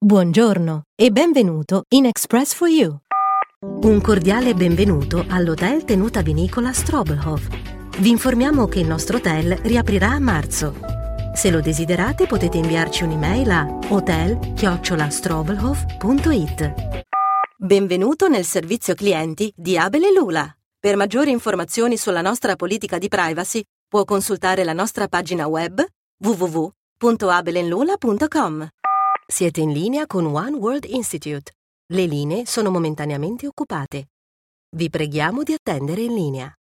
Buongiorno e benvenuto in Express for You. Un cordiale benvenuto all'Hotel Tenuta Vinicola Strobelhof. Vi informiamo che il nostro hotel riaprirà a marzo. Se lo desiderate potete inviarci un'email a hotel@strobelhof.it. Benvenuto nel servizio clienti di Abel e Lula. Per maggiori informazioni sulla nostra politica di privacy può consultare la nostra pagina web www.abelenlula.com. Siete in linea con One World Institute. Le linee sono momentaneamente occupate. Vi preghiamo di attendere in linea.